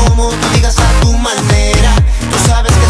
como tú digas a tu manera. Tú sabes que